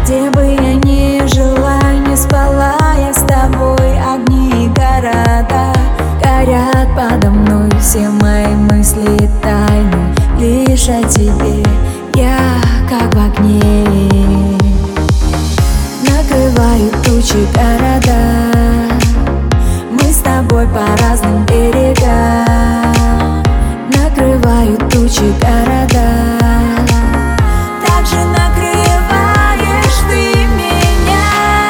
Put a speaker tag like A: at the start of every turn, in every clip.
A: Где бы я ни жила, не спала я с тобой. Огни и города горят подо мной. Все мои мысли тайны лишь о тебе. Я как в огне. Накрывают тучи города, мы с тобой по разным берегам. Накрывают тучи города, так же накрываешь ты меня.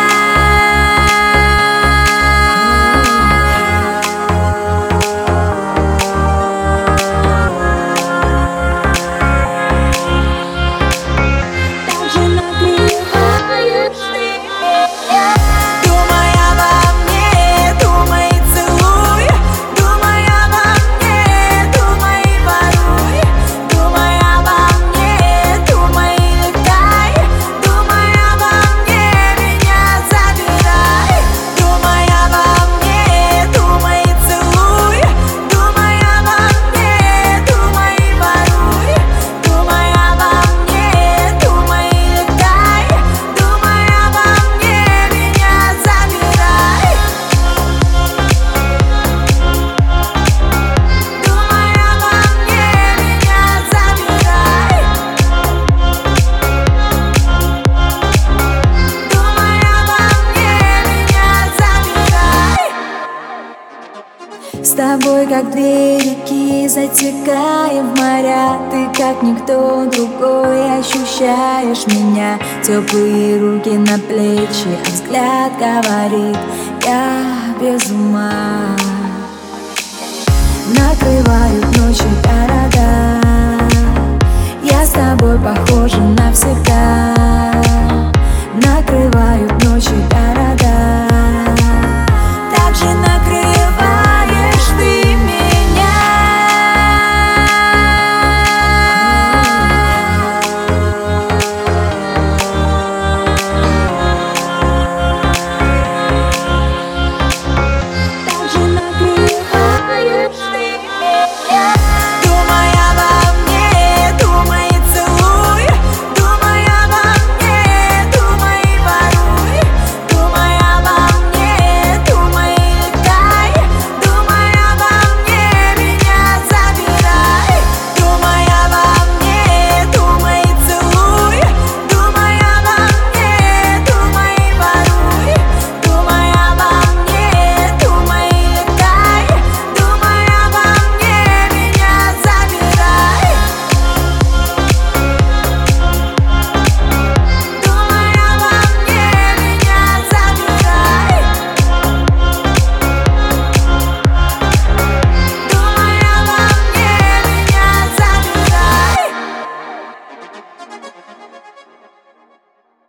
A: Так же накрываешь ты меня. Думай обо мне, думай и целуй. Думай обо мне, думай и воруй. Думай обо мне, думай и летай. Думай обо мне, меня забирай. Думай обо мне, думай и целуй. Думай обо мне, думай и воруй. Думай обо мне, думай и летай. Думай обо мне, меня забирай. Думай обо мне, меня забирай. Думай обо мне, меня забирай. С тобой, как две реки, затекаем в моря. Ты, как никто другой, ощущаешь меня. Теплые руки на плечи, а взгляд говорит: я без ума. Накрывают ночи города, я с тобой похожа навсегда.